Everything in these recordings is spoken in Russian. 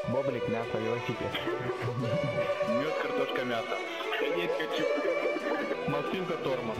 Боблик, мясо, велосипед. Мед, картошка, мясо. Конец хочу. Максимка тормоз.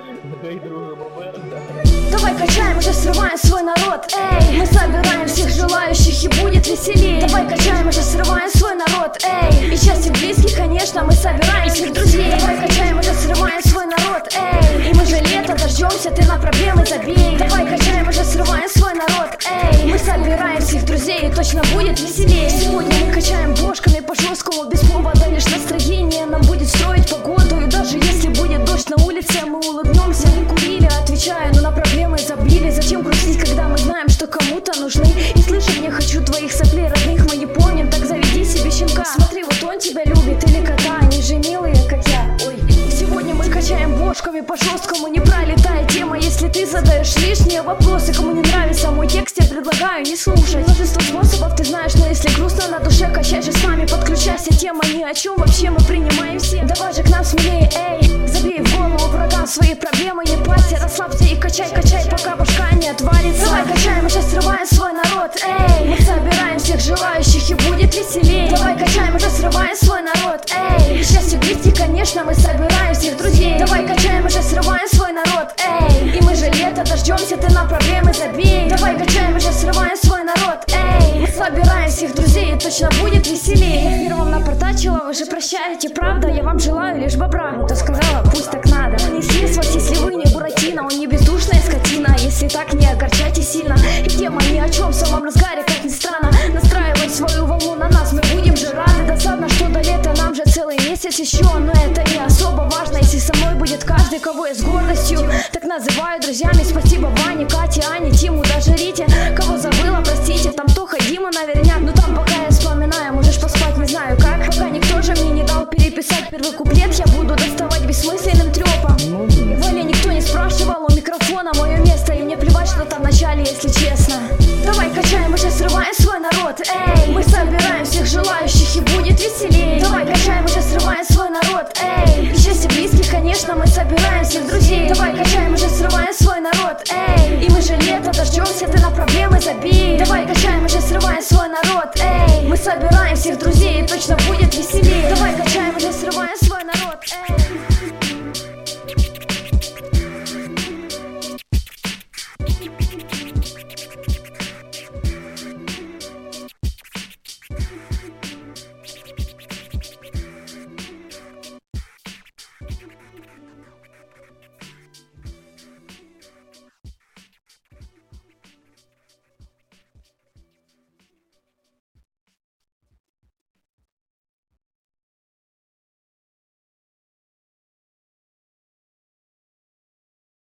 Дай друга бобер. Давай качаем, уже срываем свой народ. Эй, мы собираем всех желающих и будет веселее. Давай качаем, уже срываем свой народ. Эй, и счастье близких, конечно, мы собираем всех друзей. Давай качаем, уже срываем свой народ. Эй, и мы же лето дождемся, ты на проблемы забей. Давай качаем, уже срываем свой народ. Эй, мы собираем всех друзей и точно будет веселее. Сегодня мы качаем бошками по жесткому, без повода лишь настроение нам будет строить погоду. И даже если будет дождь на улице, мы улыбнемся. Не курили, отвечаю, но на проблемы забили. Зачем грустить, когда мы знаем, что кому-то нужны? И слышать не хочу твоих соплей родных, мы не помним, так заведи себе щенка. Смотри, вот он тебя любит или кота, они же милые, как я. Ой, сегодня мы качаем бошками по жесткому, не пролетая тема. Если ты задаешь лишние вопросы, кому не нравится мой текст, я предлагаю не слушать. Множество способов ты знаешь, но если грустно на душе, качай же с нами, подключайся. Тема ни о чем, вообще мы принимаем все. Давай же к нам смелее, эй, забей в голову врагам свои проблемы, не парься, расслабься и качай, качай, пока башка не отвалится. Давай качаем, уже срываем свой народ, эй, мы собираем всех желающих и будет веселее. Давай качаем, уже срываем свой народ, эй, счастье близких, конечно, мы собираем всех друзей. Давай качаем, уже срываем свой народ, эй, и мы же лето дождемся, ты на проблемы забей. Давай качаем, уже срываем свой народ, эй, мы собираем всех друзей и точно будет веселее. Я первым напортачила, вы же прощаете, правда? Я вам желаю лишь бобра. Ну, то сказала, пусть так надо. Не съест вас, если вы не Буратино. Он не бездушная скотина, если так, не огорчайте сильно. И тема ни о чем, в самом разгаре, как ни странно. Настраивай свою волну на нас, мы будем же рады. Досадно, что до лета нам же целый месяц еще. Но это не особо важно, если со мной будет каждый, кого я с гордостью так называю друзьями. Спасибо Ване, Кате, Ане, Тиму, даже Рите. Кого забыла, простите, там Тоха, Дима наверняк. Но там пока я вспоминаю, можешь поспать, не знаю как. Пока никто же мне не дал переписать первый куплет, я буду доставать бессмысленным трепом. Валя никто не спрашивал, у микрофона мое место, и мне плевать, что там в начале, если честно. Давай качаем, уже срываем свой народ, эй, мы собираем всех желающих и будет веселее. Давай качаем, уже срываем свой народ, эй, и счастье близких, конечно, мы собираем всех друзей. Давай качаем, уже срываем свой народ, эй, и мы же лето дождемся, ты на проблемы забей. Давай качаем, уже срываем